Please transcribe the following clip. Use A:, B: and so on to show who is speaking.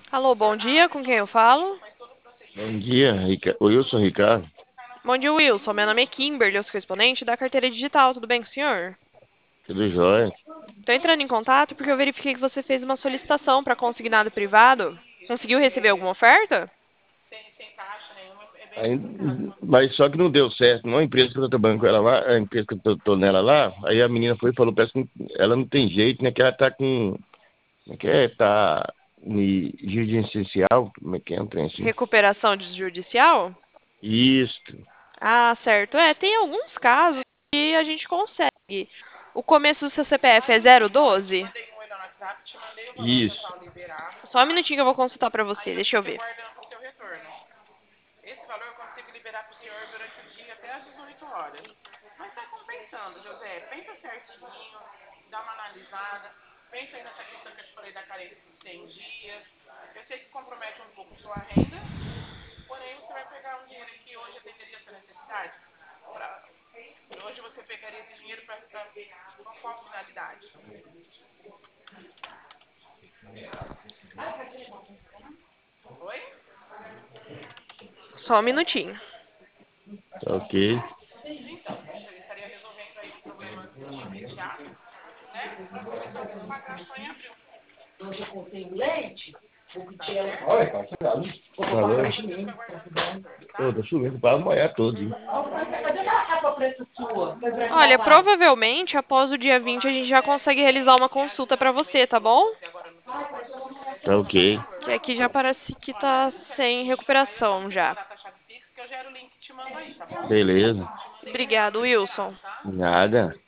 A: Alô, bom dia, com quem eu falo?
B: Bom dia, Oi, eu sou Ricardo.
A: Bom dia, Wilson. Meu nome é Kimberly, eu sou correspondente da carteira digital. Tudo bem com o senhor?
B: Tudo jóia?
A: Estou entrando em contato porque eu verifiquei que você fez uma solicitação para consignado privado. Conseguiu receber alguma oferta?
B: Mas só que não deu certo. Não, a empresa que eu tô trabalhando com ela lá, a empresa que eu tô nela lá, aí a menina foi e falou, parece que ela não tem jeito, né? Que ela tá com. Como é que é? Tá em essencial. Como é que é um trem assim?
A: Recuperação judicial?
B: Isso,
A: Ah, certo. Tem alguns casos que a gente consegue. O começo do seu CPF é 012?
B: isso.
A: Só um minutinho que eu vou consultar para você, deixa eu ver. Só um minutinho.
B: Tá ok. Valeu. Ô, tá chovendo para molhar todo, hein?
A: Olha, provavelmente após o dia 20 a gente já consegue realizar uma consulta para você, tá bom?
B: Tá ok.
A: Que aqui já parece que tá sem recuperação já.
B: Beleza.
A: Obrigado, Wilson.
B: Nada.